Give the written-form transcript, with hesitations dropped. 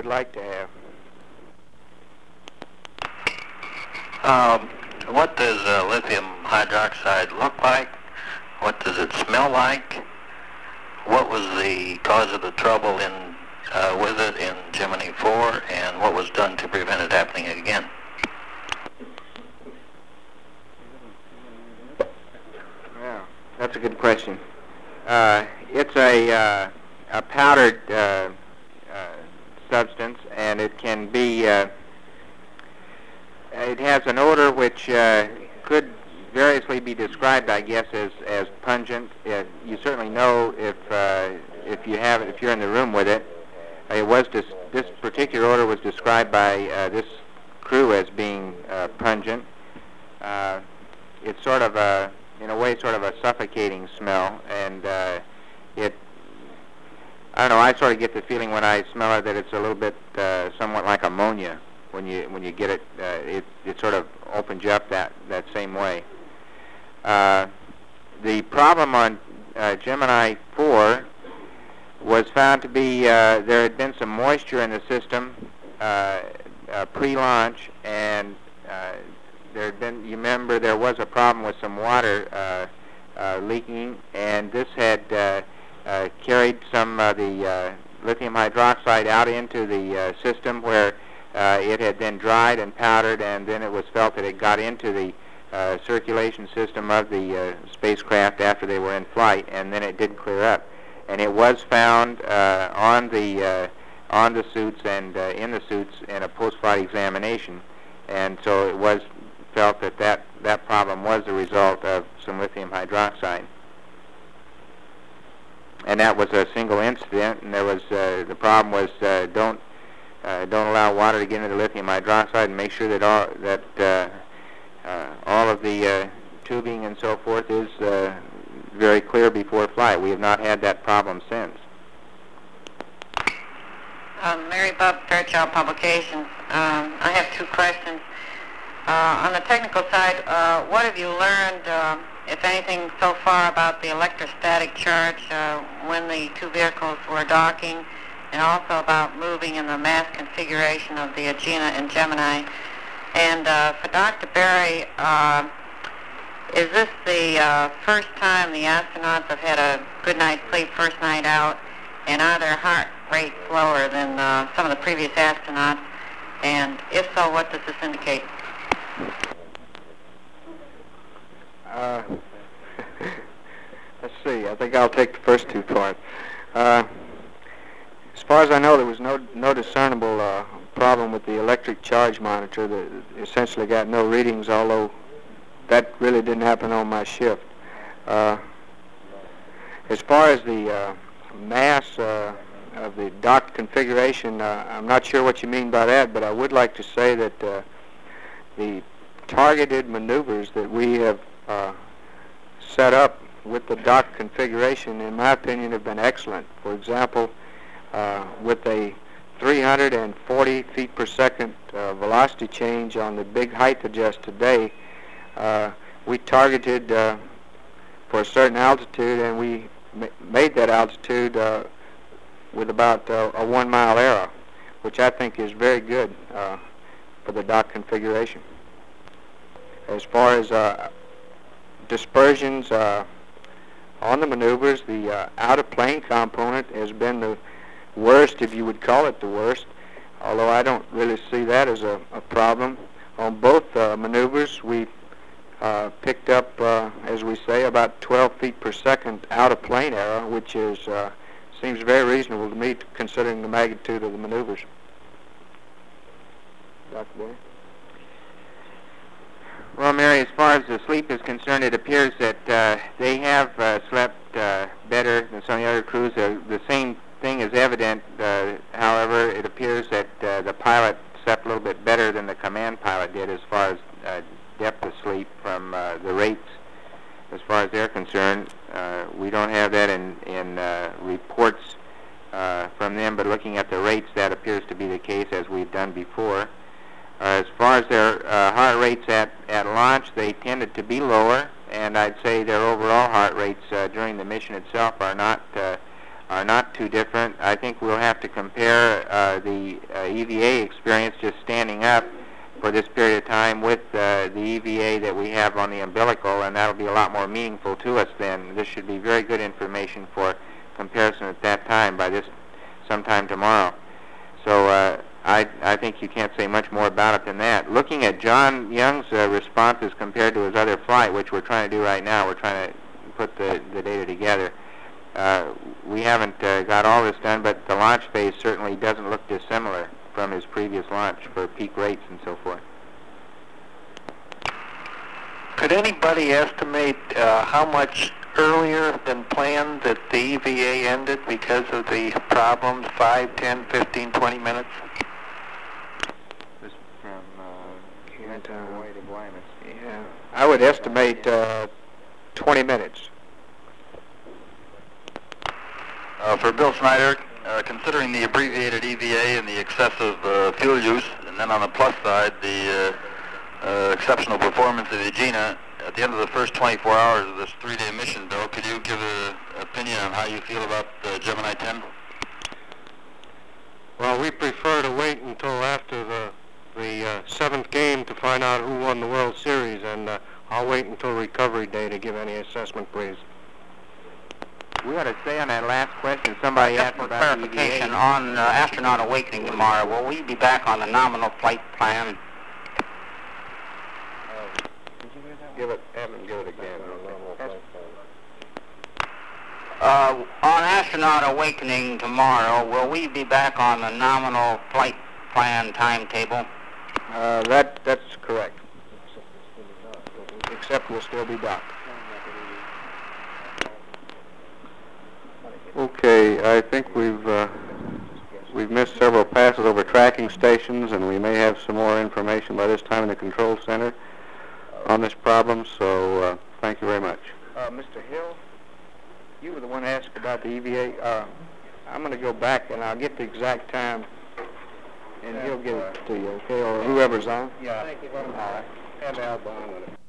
like to have. What does lithium hydroxide look like? What does it smell like? What was the cause of the trouble with it in Gemini 4, and what was done to prevent it happening again? Yeah, that's a good question. It's a powdered substance, and it can be. It has an odor which could variously be described, I guess, as pungent. You certainly know if you have it, if you're in the room with it. This particular odor was described by this crew as being pungent. It's sort of in a way, sort of a suffocating smell, and I don't know. I sort of get the feeling when I smell it that it's a little bit, somewhat like ammonia. When you get it, it sort of opens you up that same way. The problem on Gemini 4 was found to be there had been some moisture in the system pre-launch, and there had been. You remember there was a problem with some water leaking, and this had carried some of the lithium hydroxide out into the system where it had then dried and powdered, and then it was felt that it got into the circulation system of the spacecraft after they were in flight, and then it did clear up. And it was found on the suits and in the suits in a post-flight examination, and so it was felt that problem was the result of some lithium hydroxide. And that was a single incident, and there was the problem was don't allow water to get into the lithium hydroxide, and make sure that all of the tubing and so forth is very clear before flight. We have not had that problem since. Mary Bob, Fairchild Publications. I have two questions. On the technical side, what have you learned, if anything, so far about the electrostatic charge when the two vehicles were docking, and also about moving in the mass configuration of the Agena and Gemini? And for Dr. Berry, is this the first time the astronauts have had a good night's sleep first night out, and are their heart rates lower than some of the previous astronauts? And if so, what does this indicate? Let's see. I think I'll take the first two parts. As far as I know, there was no discernible problem with the electric charge monitor. That essentially got no readings, although that really didn't happen on my shift. As far as the mass of the docked configuration, I'm not sure what you mean by that, but I would like to say that the targeted maneuvers that we have set up with the docked configuration, in my opinion, have been excellent. For example, with a 340 feet per second velocity change on the big height adjust today, we targeted for a certain altitude, and we made that altitude with about a 1 mile error, which I think is very good for the dock configuration. As far as dispersions on the maneuvers, the out-of-plane component has been the worst, if you would call it the worst, although I don't really see that as a problem. On both maneuvers, we picked up, as we say, about 12 feet per second out-of-plane error, which is seems very reasonable to me, considering the magnitude of the maneuvers. Dr. Boyd? Well, Mary, as far as the sleep is concerned, it appears that they have slept better than some of the other crews. The same thing is evident. However, it appears that the pilot slept a little bit better than the command pilot did as far as depth of sleep from the rates. As far as they're concerned, we don't have that in reports from them, but looking at the rates, that appears to be the case, as we've done before. As far as their heart rates at launch, they tended to be lower, and I'd say their overall heart rates during the mission itself are not are not too different. I think we'll have to compare the EVA experience just standing up for this period of time with the EVA that we have on the umbilical, and that'll be a lot more meaningful to us then. This should be very good information for comparison at that time, by this sometime tomorrow. So I think you can't say much more about it than that. Looking at John Young's responses compared to his other flight, which we're trying to do right now, we're trying to put the data together. We haven't got all this done, but the launch phase certainly doesn't look dissimilar from his previous launch for peak rates and so forth. Could anybody estimate how much earlier than planned that the EVA ended because of the problems? 5, 10, 15, 20 minutes? This from Hawaii to Guaymas. Yeah, I would estimate 20 minutes. For Bill Snyder, considering the abbreviated EVA and the excessive fuel use, and then on the plus side, the exceptional performance of the Agena, at the end of the first 24 hours of this 3-day mission, Bill, could you give an opinion on how you feel about the Gemini 10? Well, we prefer to wait until after the 7th game to find out who won the World Series, and I'll wait until recovery day to give any assessment, please. We ought to say on that last question, somebody Just asked for about clarification, EVA. on Astronaut Awakening tomorrow, will we be back on the nominal flight plan? Give it again. On Astronaut Awakening tomorrow, will we be back on the nominal flight plan timetable? That's correct. Except we'll still be docked. Okay, I think we've missed several passes over tracking stations, and we may have some more information by this time in the control center on this problem, so thank you very much. Mr. Hill, you were the one asked about the EVA. I'm going to go back and I'll get the exact time, and he'll get it to you, okay, or whoever's on. Yeah. Thank you. All right. Have Al Bond with it.